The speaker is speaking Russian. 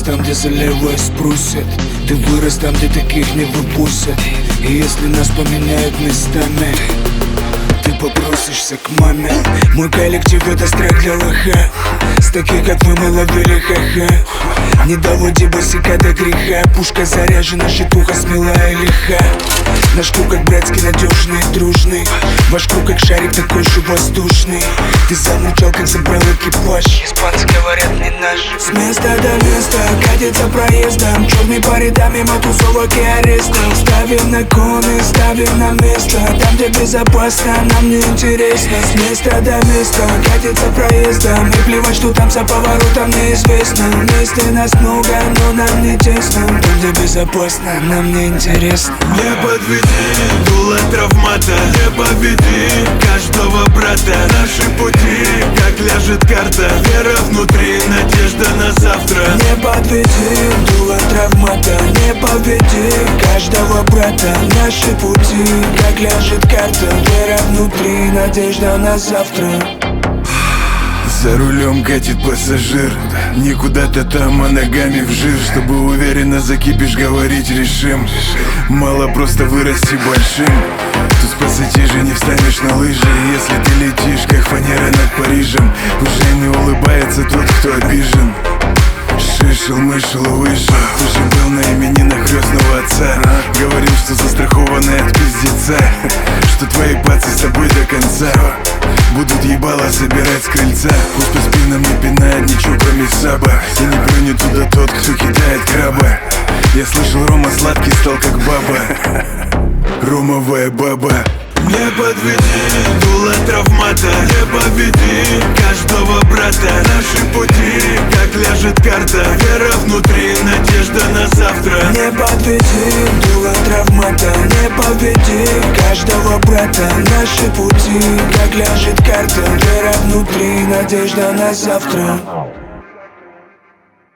там, где за левое спросят. Ты вырос там, где таких не выпустят. И если нас поменяют местами, ты попросишься к маме. Мой коллектив — это страх для лоха. С таких, как мы ловили ха-ха. Не доводи босика до греха. Пушка заряжена, щитуха смелая и лиха. Наш круг как братский, надежный и дружный. Ваш круг как шарик, такой же воздушный. Ты замолчал, как забрал экипаж. Испанцы говорят, не наш. С места до места катится проездом. Черный по рядам, мимо тусовок и арестов. Ставим на коны, ставим на место. Там, где безопасно, нам не интересно. С места до места катится проездом. И плевать, что там за поворотом, неизвестно. Вместе нас много, но нам не тесно. Там, где безопасно, нам не интересно. Не подведи, дуло травмата. Не победи каждого брата. Наши пути, как ляжет карта. Вера внутри, надежда на завтра. Не подведи, дуло травмата. Не победи каждого брата. Наши пути, как ляжет карта. Вера внутри, надежда на завтра. За рулем катит пассажир. Не куда-то там, а ногами в жир. Чтобы уверенно закипишь, говорить решим. Мало просто вырасти большим. Тут с пассатижей не встанешь на лыжи. Если ты летишь, как фанера над Парижем. Уже улыбается тот, кто обижен. Шишел-мышел вышел. Ты же был на именинах крестного отца. Говорил, что застрахованный от пиздеца. Что твои пацы с тобой до конца. Будут ебало собирать с крыльца. Пусть по спинам не пинает ничего, кроме саба. И не плюнет туда тот, кто кидает краба. Я слышал, Рома сладкий стал как баба. Ромовая баба. Не подведи, дуло травмата. Не победи каждого брата. Наши пути, как ляжет карта. Вера внутри, надежда на завтра. Не подведи, дуло травмата. Не победи каждого брата. Наши пути, как ляжет карта. Вера внутри, надежда на завтра.